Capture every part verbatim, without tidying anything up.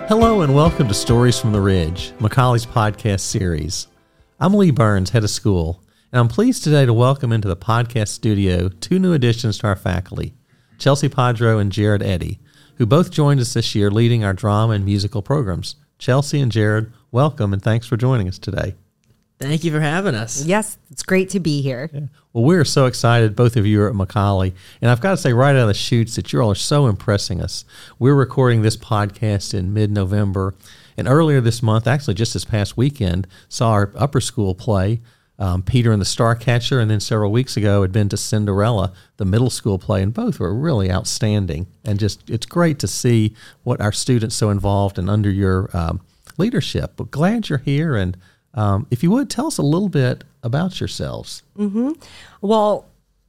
Hello and welcome to Stories from the Ridge, Macaulay's podcast series. I'm Lee Burns, head of school, and I'm pleased today to welcome into the podcast studio two new additions to our faculty, Chelsea Padro and Jared Eddy, who both joined us this year leading our drama and musical programs. Chelsea and Jared, welcome and thanks for joining us today. Thank you for having us. Yes, it's great to be here. Yeah. Well, we're so excited, both of you are at Macaulay, and I've got to say right out of the chutes that you all are so impressing us. We're recording this podcast in mid-November, and earlier this month, actually just this past weekend, saw our upper school play, um, Peter and the Starcatcher, and then several weeks ago had been to Cinderella, the middle school play, and both were really outstanding. And just it's great to see what our students so involved and under your um, leadership. But glad you're here, and Um, if you would, tell us a little bit about yourselves. Mm-hmm. Well,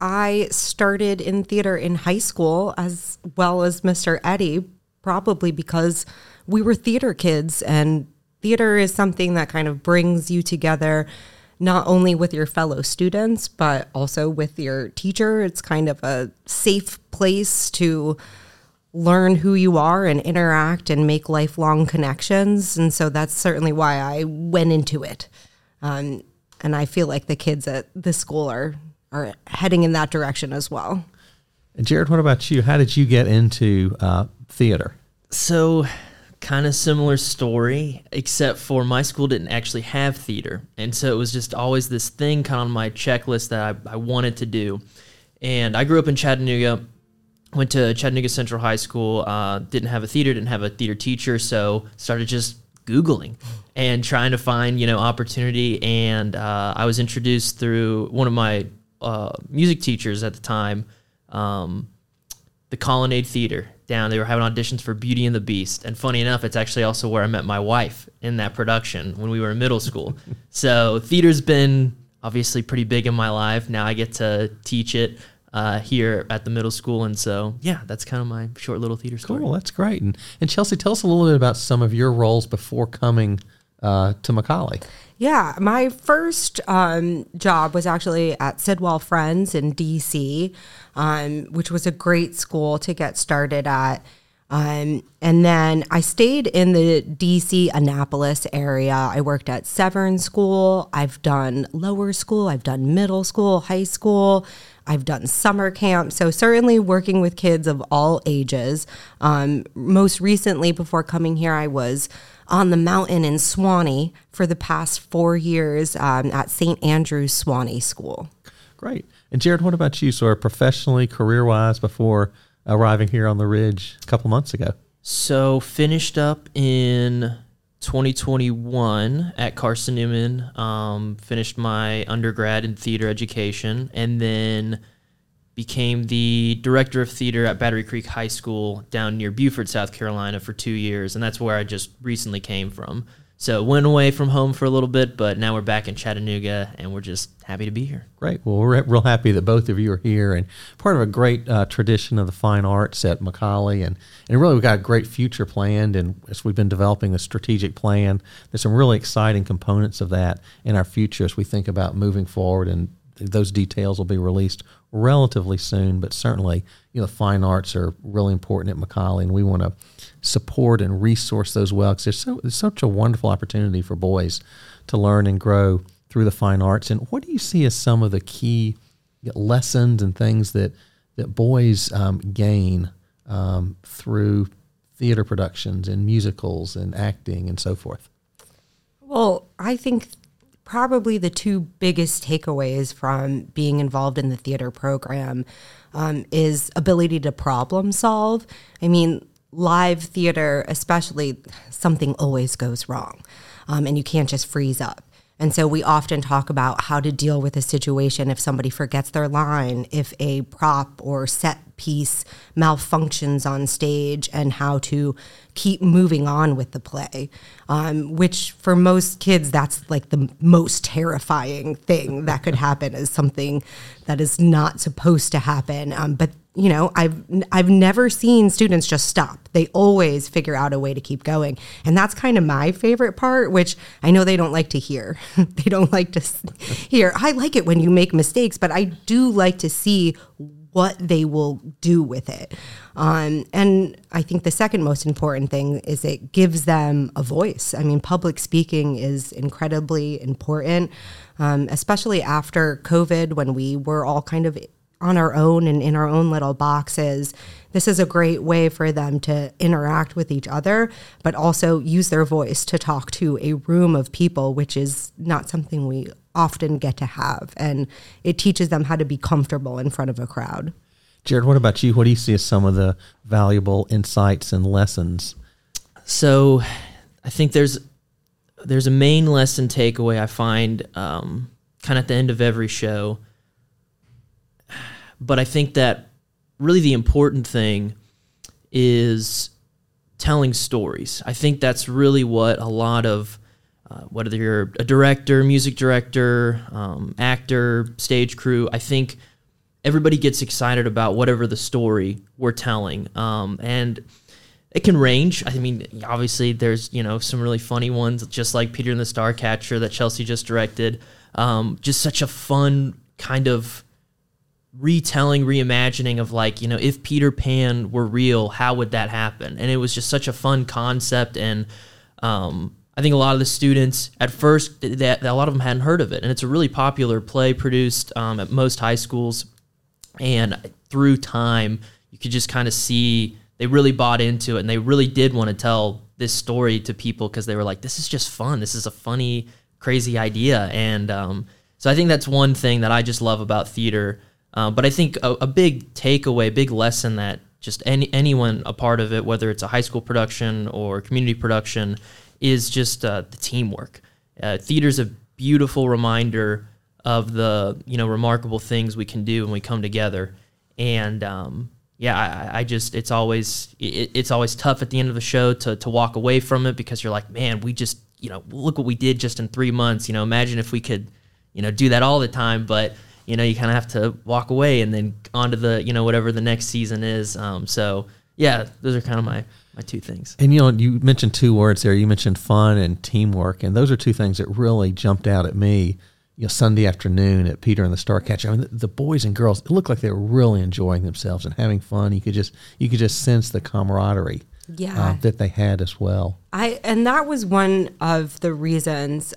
I started in theater in high school as well as Mister Eddy, probably because we were theater kids, and theater is something that kind of brings you together not only with your fellow students, but also with your teacher. It's kind of a safe place to learn who you are and interact and make lifelong connections. And so that's certainly why I went into it. Um, and I feel like the kids at this school are, are heading in that direction as well. And Jared, what about you? How did you get into uh, theater? So kind of similar story, except for my school didn't actually have theater. And so it was just always this thing kind of on my checklist that I, I wanted to do. And I grew up in Chattanooga. Went to Chattanooga Central High School, uh, didn't have a theater, didn't have a theater teacher, so started just Googling and trying to find, you know, opportunity. And uh, I was introduced through one of my uh, music teachers at the time, um, the Colonnade Theater down. They were having auditions for Beauty and the Beast. And funny enough, it's actually also where I met my wife in that production when we were in middle school. So theater's been obviously pretty big in my life. Now I get to teach it Uh, here at the middle school, and so yeah, that's kind of my short little theater story. Cool, that's great. And, and Chelsea, tell us a little bit about some of your roles before coming uh, to Macaulay. Yeah, my first um, job was actually at Sidwell Friends in D C, um, which was a great school to get started at. Um, and then I stayed in the D C Annapolis area. I worked at Severn School. I've done lower school. I've done middle school, high school. I've done summer camp. So certainly working with kids of all ages. Um, most recently, before coming here, I was on the mountain in Swanee for the past four years um, at Saint Andrew's Swanee School. Great. And Jared, what about you? So professionally, career-wise, before arriving here on the Ridge a couple months ago? So finished up in twenty twenty-one at Carson Newman, um, finished my undergrad in theater education, and then became the director of theater at Battery Creek High School down near Beaufort, South Carolina for two years, and that's where I just recently came from. So went away from home for a little bit, but now we're back in Chattanooga, and we're just happy to be here. Great. Well, we're real happy that both of you are here, and part of a great uh, tradition of the fine arts at Macaulay, and, and really we've got a great future planned, and as we've been developing a strategic plan, there's some really exciting components of that in our future as we think about moving forward, and those details will be released relatively soon, but certainly, you know, fine arts are really important at Macaulay, and we want to support and resource those well, because there's, so, there's such a wonderful opportunity for boys to learn and grow through the fine arts. And what do you see as some of the key lessons and things that, that boys um, gain um, through theater productions and musicals and acting and so forth? Well, I think probably the two biggest takeaways from being involved in the theater program um, is ability to problem solve. I mean, live theater, especially, something always goes wrong, um, and you can't just freeze up. And so we often talk about how to deal with a situation if somebody forgets their line, if a prop or set piece malfunctions on stage, and how to keep moving on with the play, um, which for most kids, that's like the most terrifying thing that could happen, is something that is not supposed to happen. Um, but you know, I've I've never seen students just stop. They always figure out a way to keep going. And that's kind of my favorite part, which I know they don't like to hear. They don't like to hear. I like it when you make mistakes, but I do like to see what they will do with it. Um, and I think the second most important thing is it gives them a voice. I mean, public speaking is incredibly important, um, especially after COVID when we were all kind of on our own and in our own little boxes. This is a great way for them to interact with each other, but also use their voice to talk to a room of people, which is not something we often get to have. And it teaches them how to be comfortable in front of a crowd. Jared, what about you? What do you see as some of the valuable insights and lessons? So I think there's there's a main lesson takeaway I find um, kind of at the end of every show. But I think that really the important thing is telling stories. I think that's really what a lot of, uh, whether you're a director, music director, um, actor, stage crew, I think everybody gets excited about whatever the story we're telling. Um, and it can range. I mean, obviously there's, you know, some really funny ones, just like Peter and the Starcatcher that Chelsea just directed. Um, just such a fun kind of retelling, reimagining of like, you know, if Peter Pan were real, how would that happen? And it was just such a fun concept. And um, I think a lot of the students at first, that a lot of them hadn't heard of it. And it's a really popular play produced um, at most high schools. And through time, you could just kind of see they really bought into it, and they really did want to tell this story to people because they were like, this is just fun. This is a funny, crazy idea. And um, so I think that's one thing that I just love about theater. Uh, but I think a, a big takeaway, big lesson that just any anyone a part of it, whether it's a high school production or community production, is just uh, the teamwork. Uh, theater's a beautiful reminder of the, you know, remarkable things we can do when we come together. And um, yeah, I, I just it's always it, it's always tough at the end of the show to to walk away from it because you're like, man, we just, you know, look what we did just in three months. You know, imagine if we could, you know, do that all the time, but you know, you kind of have to walk away and then on to the, you know, whatever the next season is. Um, so, yeah, those are kind of my, my two things. And, you know, you mentioned two words there. You mentioned fun and teamwork. And those are two things that really jumped out at me, you know, Sunday afternoon at Peter and the Starcatcher. I mean, the, the boys and girls, it looked like they were really enjoying themselves and having fun. You could just you could just sense the camaraderie yeah. uh, that they had as well. I And that was one of the reasons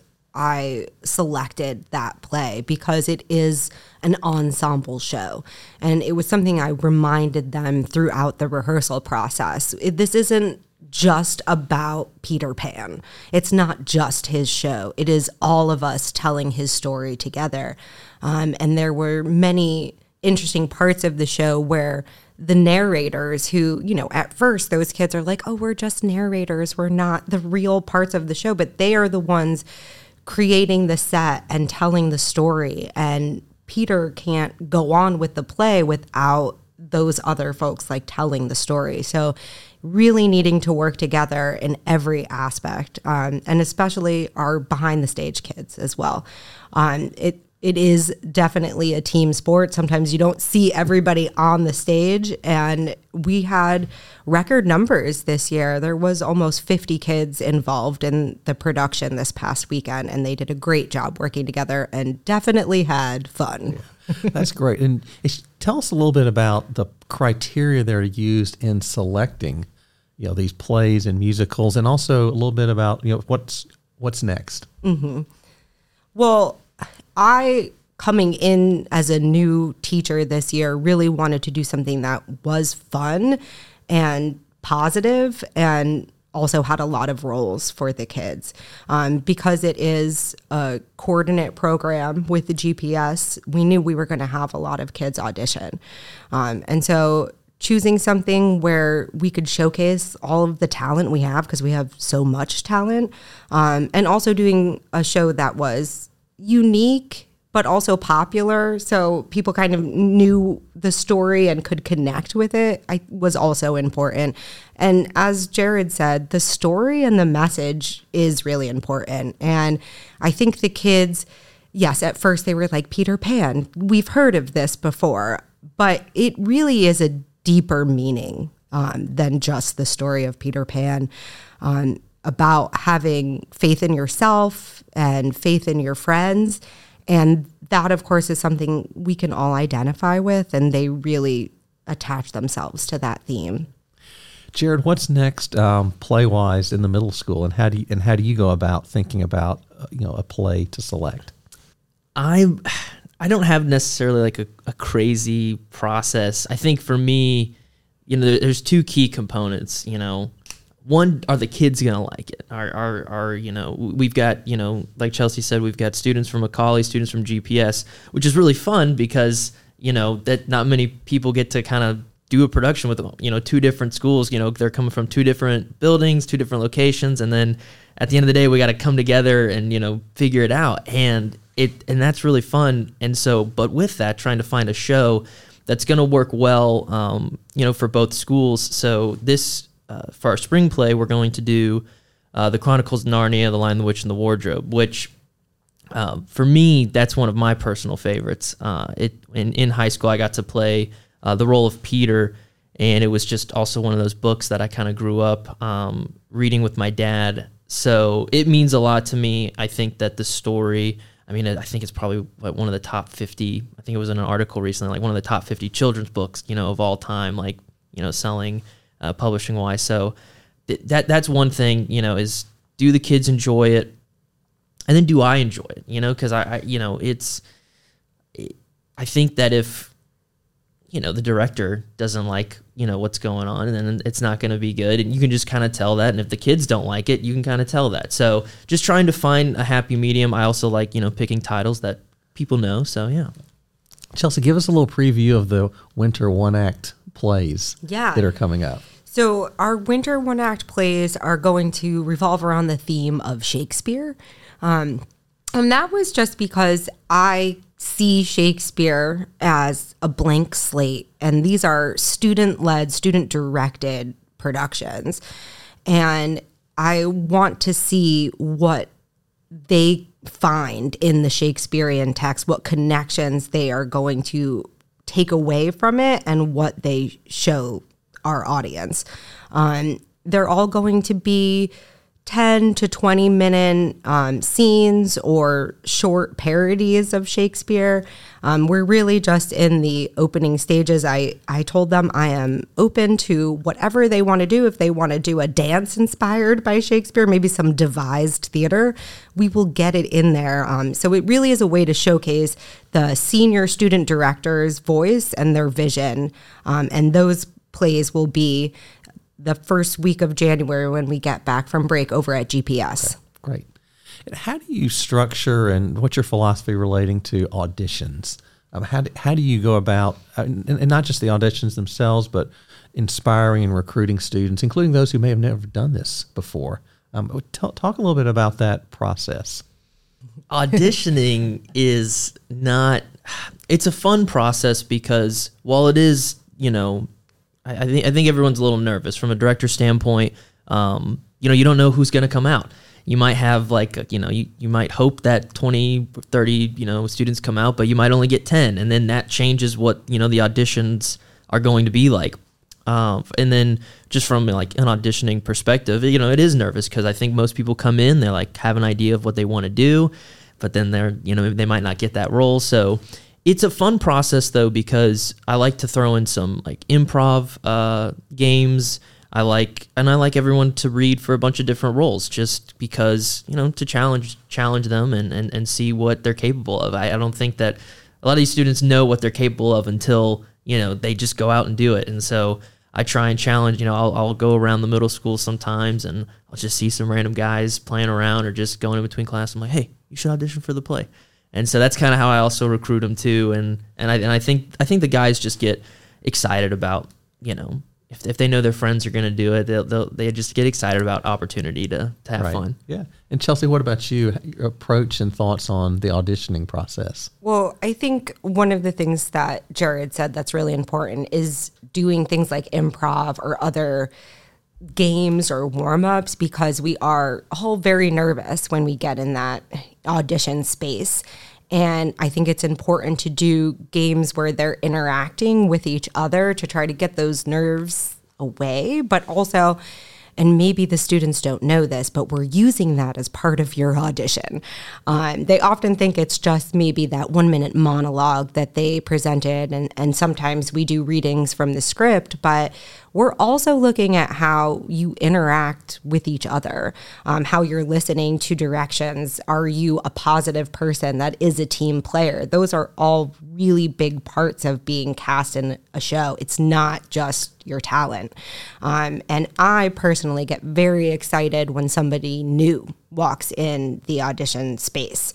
I selected that play, because it is an ensemble show. And it was something I reminded them throughout the rehearsal process. It, this isn't just about Peter Pan. It's not just his show. It is all of us telling his story together. Um, and there were many interesting parts of the show where the narrators who, you know, at first those kids are like, oh, we're just narrators. We're not the real parts of the show, but they are the ones creating the set and telling the story. And Peter can't go on with the play without those other folks like telling the story. So really needing to work together in every aspect, um, and especially our behind the stage kids as well. Um, it It is definitely a team sport. Sometimes you don't see everybody on the stage, and we had record numbers this year. There was almost fifty kids involved in the production this past weekend, and they did a great job working together and definitely had fun. Yeah, that's great. And tell us a little bit about the criteria that are used in selecting, you know, these plays and musicals, and also a little bit about, you know, what's what's next. Mm-hmm. Well, I, coming in as a new teacher this year, really wanted to do something that was fun and positive and also had a lot of roles for the kids. Um, because it is a coordinate program with the G P S, we knew we were going to have a lot of kids audition. Um, and so choosing something where we could showcase all of the talent we have, because we have so much talent, um, and also doing a show that was unique but also popular, so people kind of knew the story and could connect with it, I was also important. And as Jared said, the story and the message is really important. And I think the kids, yes, at first they were like, Peter Pan, we've heard of this before, but it really is a deeper meaning um, than just the story of Peter Pan. Um, about having faith in yourself and faith in your friends. And that, of course, is something we can all identify with, and they really attach themselves to that theme. Jared, what's next um, play-wise in the middle school, and how do you, and how do you go about thinking about uh, you know a play to select? I I don't have necessarily like a, a crazy process. I think for me, you know, there's two key components. You know, one, are the kids gonna like it? Are are are you know we've got, you know, like Chelsea said, we've got students from Macaulay, students from G P S, which is really fun because you know that not many people get to kind of do a production with, you know, two different schools. You know, they're coming from two different buildings, two different locations, and then at the end of the day, we got to come together and, you know, figure it out. And it and that's really fun. And so, but with that, trying to find a show that's going to work well, um, you know, for both schools. So this uh, for our spring play, we're going to do uh, the Chronicles of Narnia, The Lion, the Witch, and the Wardrobe, which uh, for me, that's one of my personal favorites. Uh, it in in high school, I got to play Uh, the role of Peter, and it was just also one of those books that I kind of grew up um, reading with my dad. So it means a lot to me. I think that the story, I mean, I think it's probably like one of the top fifty, I think it was in an article recently, like one of the top fifty children's books, you know, of all time, like, you know, selling, uh, publishing wise. So th- that that's one thing, you know, is do the kids enjoy it? And then do I enjoy it? You know, because I, I, you know, it's, it, I think that if, you know, the director doesn't like, you know, what's going on, and then it's not going to be good. And you can just kind of tell that. And if the kids don't like it, you can kind of tell that. So just trying to find a happy medium. I also like, you know, picking titles that people know. So, yeah. Chelsea, give us a little preview of the winter one-act plays Yeah. that are coming up. So our winter one-act plays are going to revolve around the theme of Shakespeare. Um, and that was just because I see Shakespeare as a blank slate, and these are student-led, student-directed productions. And I want to see what they find in the Shakespearean text, what connections they are going to take away from it, and what they show our audience. Um, they're all going to be ten to twenty minute um, scenes or short parodies of Shakespeare. Um, we're really just in the opening stages. I, I told them I am open to whatever they want to do. If they want to do a dance inspired by Shakespeare, maybe some devised theater, we will get it in there. Um, so it really is a way to showcase the senior student director's voice and their vision. Um, and those plays will be the first week of January when we get back from break over at G P S. Okay, great. And how do you structure, and what's your philosophy relating to auditions? Um, how, do, how do you go about, uh, and, and not just the auditions themselves, but inspiring and recruiting students, including those who may have never done this before? Um, t- talk a little bit about that process. Auditioning is not, it's a fun process because while it is, you know, I, I think I think everyone's a little nervous from a director standpoint. Um, you know, you don't know who's going to come out. You might have like, a, you know, you, you might hope that twenty, thirty, you know, students come out, but you might only get ten. And then that changes what, you know, the auditions are going to be like. Um, and then just from like an auditioning perspective, you know, it is nervous because I think most people come in, they're like have an idea of what they want to do, but then they're, you know, they might not get that role. So it's a fun process though, because I like to throw in some like improv uh, games. I like, and I like everyone to read for a bunch of different roles just because, you know, to challenge, challenge them and, and, and see what they're capable of. I, I don't think that a lot of these students know what they're capable of until, you know, they just go out and do it. And so I try and challenge, you know, I'll, I'll go around the middle school sometimes and I'll just see some random guys playing around or just going in between class. I'm like, hey, you should audition for the play. And so that's kind of how I also recruit them too. And, and I, and I think, I think the guys just get excited about, you know, if, if they know their friends are going to do it, they'll, they'll, they just get excited about opportunity to, to have Right. fun. Yeah. And Chelsea, what about you? Your approach and thoughts on the auditioning process? Well, I think one of the things that Jared said that's really important is doing things like improv or other games or warm-ups, because we are all very nervous when we get in that audition space. And I think it's important to do games where they're interacting with each other to try to get those nerves away. But also, and maybe the students don't know this, but we're using that as part of your audition. Um, they often think it's just maybe that one minute monologue that they presented, and, and sometimes we do readings from the script, but we're also looking at how you interact with each other, um, how you're listening to directions. Are you a positive person that is a team player? Those are all really big parts of being cast in a show. It's not just your talent. Um, and I personally get very excited when somebody new walks in the audition space.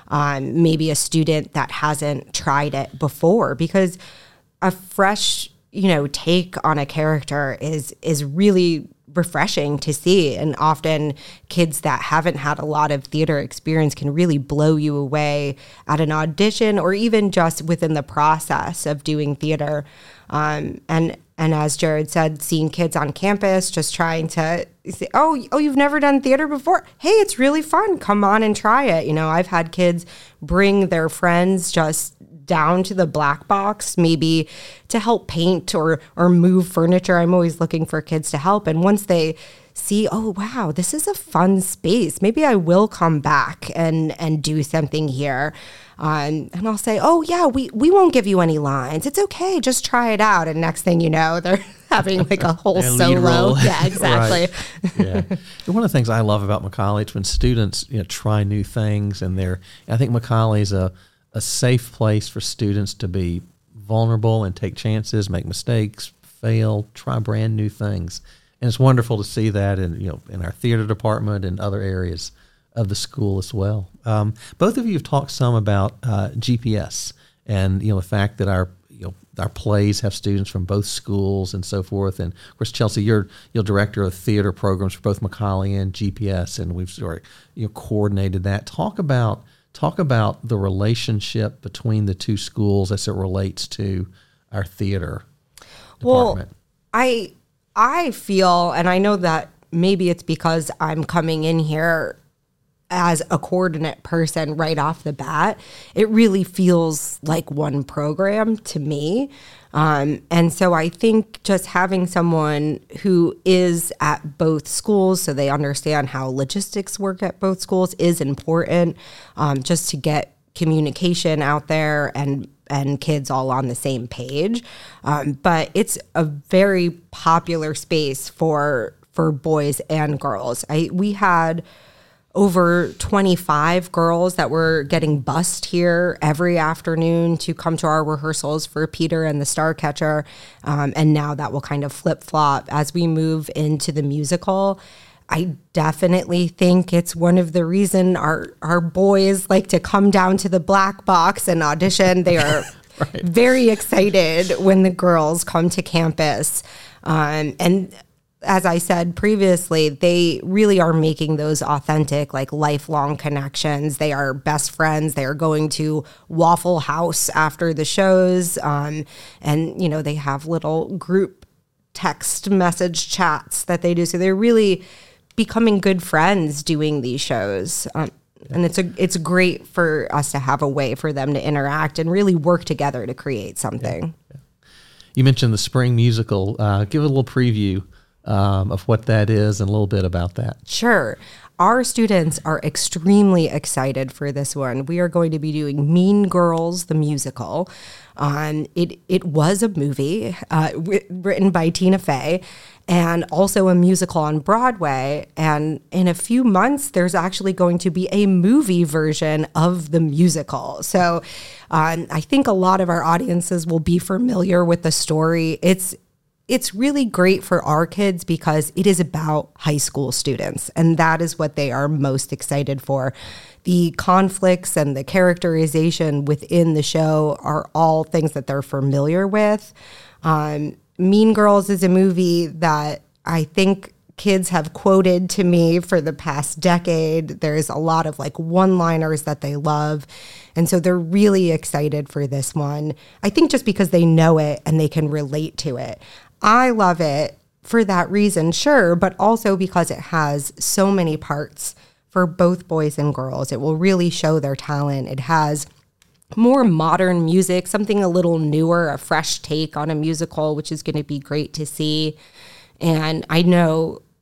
Um, maybe a student that hasn't tried it before, because a fresh you know, take on a character is is really refreshing to see. And often kids that haven't had a lot of theater experience can really blow you away at an audition or even just within the process of doing theater. Um, and and as Jared said, seeing kids on campus just trying to say, oh, oh, you've never done theater before? Hey, it's really fun. Come on and try it. You know, I've had kids bring their friends just down to the black box, maybe to help paint or or move furniture. I'm always looking for kids to help. And once they see, oh, wow, this is a fun space, maybe I will come back and, and do something here. Um, and I'll say, oh, yeah, we, we won't give you any lines. It's okay. Just try it out. And next thing you know, they're having like a whole solo. Yeah, exactly. Right. Yeah. One of the things I love about Macaulay is when students you know try new things, and they're, I think Macaulay is a a safe place for students to be vulnerable and take chances, make mistakes, fail, try brand new things. And it's wonderful to see that in, you know, in our theater department and other areas of the school as well. Um, both of you have talked some about uh, G P S and, you know, the fact that our, you know, our plays have students from both schools and so forth. And of course, Chelsea, you're, you're director of theater programs for both Macaulay and G P S, and we've sort of, you know, coordinated that. Talk about Talk about the relationship between the two schools as it relates to our theater department. Well, I I feel, and I know that maybe it's because I'm coming in here as a coordinate person right off the bat, it really feels like one program to me. Um, and so I think just having someone who is at both schools so they understand how logistics work at both schools is important, um, just to get communication out there and and kids all on the same page. Um, but it's a very popular space for for boys and girls. I we had over twenty-five girls that were getting bused here every afternoon to come to our rehearsals for Peter and the Starcatcher. Um, and now that will kind of flip-flop as we move into the musical. I definitely think it's one of the reason our, our boys like to come down to the black box and audition. They are right. very excited when the girls come to campus. Um, and as I said previously, they really are making those authentic, like lifelong connections. They are best friends. They are going to Waffle House after the shows. Um, and, you know, they have little group text message chats that they do. So they're really becoming good friends doing these shows. Um, and it's a it's great for us to have a way for them to interact and really work together to create something. Yeah. Yeah. You mentioned the spring musical. Uh, give a little preview Um, of what that is and a little bit about that. Sure. Our students are extremely excited for this one. We are going to be doing Mean Girls, the musical. Um, it it was a movie uh, w- written by Tina Fey and also a musical on Broadway. And in a few months, there's actually going to be a movie version of the musical. So um, I think a lot of our audiences will be familiar with the story. It's It's really great for our kids because it is about high school students, and that is what they are most excited for. The conflicts and the characterization within the show are all things that they're familiar with. Um, Mean Girls is a movie that I think kids have quoted to me for the past decade. There's a lot of like one-liners that they love. And so they're really excited for this one. I think just because they know it and they can relate to it. I love it for that reason, sure, but also because it has so many parts for both boys and girls. It will really show their talent. It has more modern music, something a little newer, a fresh take on a musical, which is going to be great to see. And I know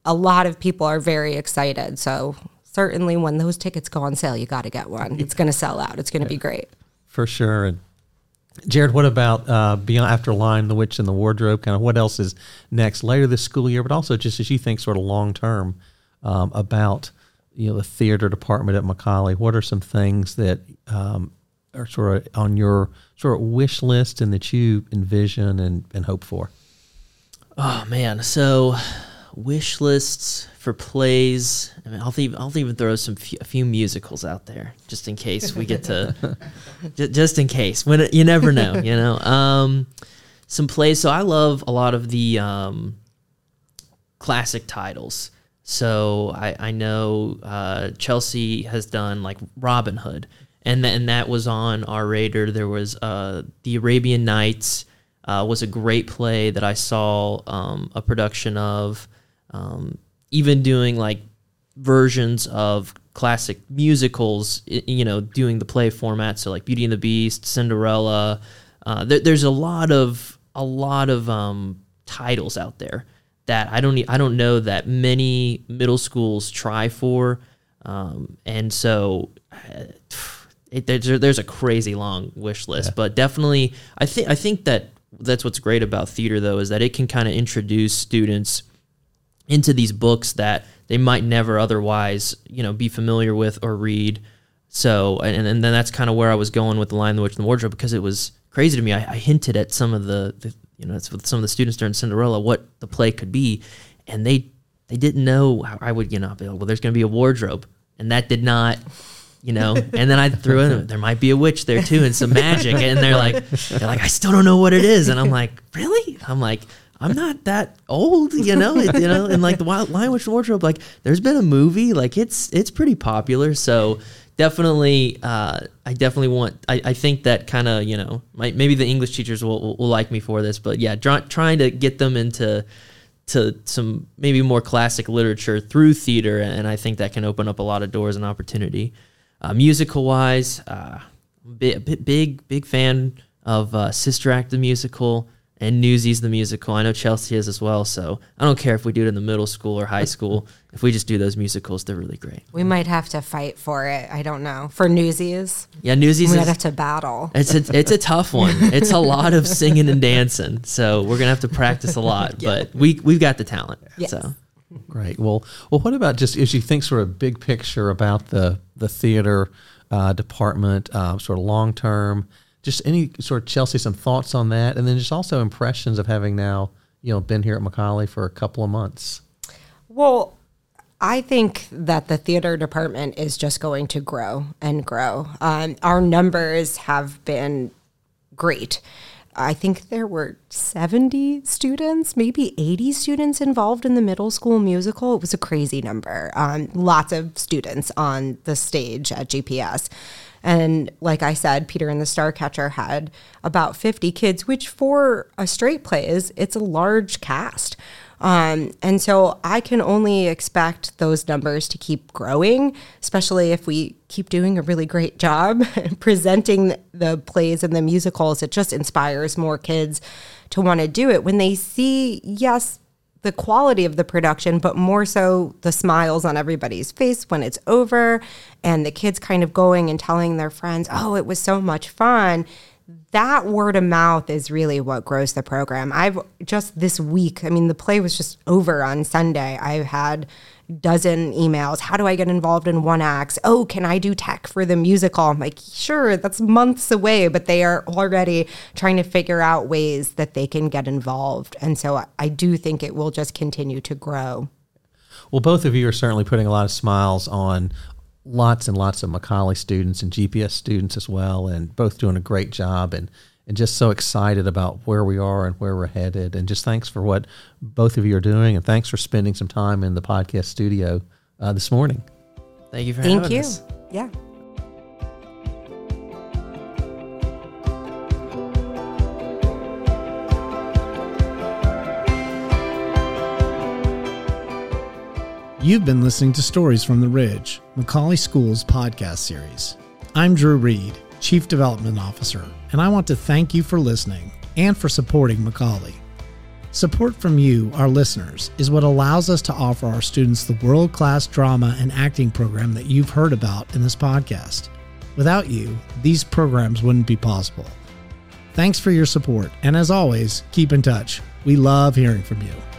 a lot of people are very excited. So certainly when those tickets go on sale, you got to get one. It's going to sell out. It's going to be great. For sure. And Jared, what about uh, beyond after Lion, the Witch, and the Wardrobe? Kind of what else is next later this school year, but also just as you think sort of long term um, about you know the theater department at McCallie? What are some things that um, are sort of on your sort of wish list and that you envision and, and hope for? Oh man, so wish lists for plays. I mean, I'll even I'll even throw some few, a few musicals out there just in case we get to, j- just in case. When it, you never know, you know. Um, some plays. So I love a lot of the um, classic titles. So I I know uh, Chelsea has done like Robin Hood, and th- and that was on our radar. There was uh, the Arabian Nights. Uh, was a great play that I saw um, a production of. Um, even doing like versions of classic musicals, you know, doing the play format. So like Beauty and the Beast, Cinderella. Uh, there, there's a lot of a lot of um, titles out there that I don't I don't know that many middle schools try for, um, and so it, there's there's a crazy long wish list. Yeah. But definitely, I think I think that that's what's great about theater though, is that it can kind of introduce students into these books that they might never otherwise, you know, be familiar with or read. So, and, and then that's kind of where I was going with The Lion, the Witch, and the Wardrobe, because it was crazy to me. I, I hinted at some of the, the you know, with some of the students during Cinderella what the play could be, and they they didn't know how I would, you know, be like, well, there's going to be a wardrobe, and that did not, you know. And then I threw in there might be a witch there too and some magic, and they're like, they're like, I still don't know what it is, and I'm like, really? I'm like, I'm not that old, you know, it, you know, and like the Wild Lion, Witch, and Wardrobe, like there's been a movie, like it's it's pretty popular. So definitely, uh, I definitely want. I, I think that kind of, you know, might, maybe the English teachers will, will, will like me for this, but yeah, try, trying to get them into to some maybe more classic literature through theater, and I think that can open up a lot of doors and opportunity. Uh, musical wise, uh, big big big fan of uh, Sister Act the musical. And Newsies the musical. I know Chelsea is as well, so I don't care if we do it in the middle school or high school. If we just do those musicals, they're really great. We might have to fight for it. I don't know. For Newsies? Yeah, Newsies we is... might have to battle. It's a, it's a tough one. It's a lot of singing and dancing, so we're going to have to practice a lot. Yeah. But we, we've got the talent. Yes. So. Great. Well, well, what about just as you think sort of big picture about the, the theater uh, department, uh, sort of long-term, just any sort of, Chelsea, some thoughts on that, and then just also impressions of having now, you know, been here at McCallie for a couple of months. Well, I think that the theater department is just going to grow and grow. Um, our numbers have been great. I think there were seventy students, maybe eighty students involved in the middle school musical. It was a crazy number. Um, lots of students on the stage at G P S. And like I said, Peter and the Starcatcher had about fifty kids, which for a straight play is, it's a large cast. Um, and so I can only expect those numbers to keep growing, especially if we keep doing a really great job presenting the plays and the musicals. It just inspires more kids to want to do it when they see, yes, the quality of the production, but more so the smiles on everybody's face when it's over and the kids kind of going and telling their friends, oh, it was so much fun. That word of mouth is really what grows the program. I've just this week, I mean, the play was just over on Sunday. I've had a dozen emails. How do I get involved in one act? Oh, can I do tech for the musical? I'm like, sure, that's months away, but they are already trying to figure out ways that they can get involved. And so I do think it will just continue to grow. Well, both of you are certainly putting a lot of smiles on lots and lots of McCallie students and G P S students as well, and both doing a great job, and, and just so excited about where we are and where we're headed. And just thanks for what both of you are doing, and thanks for spending some time in the podcast studio uh, this morning. Thank you for Thank having you. us. Yeah. You've been listening to Stories from the Ridge, McCallie School's podcast series. I'm Drew Reed, Chief Development Officer, and I want to thank you for listening and for supporting McCallie. Support from you, our listeners, is what allows us to offer our students the world-class drama and acting program that you've heard about in this podcast. Without you, these programs wouldn't be possible. Thanks for your support, and as always, keep in touch. We love hearing from you.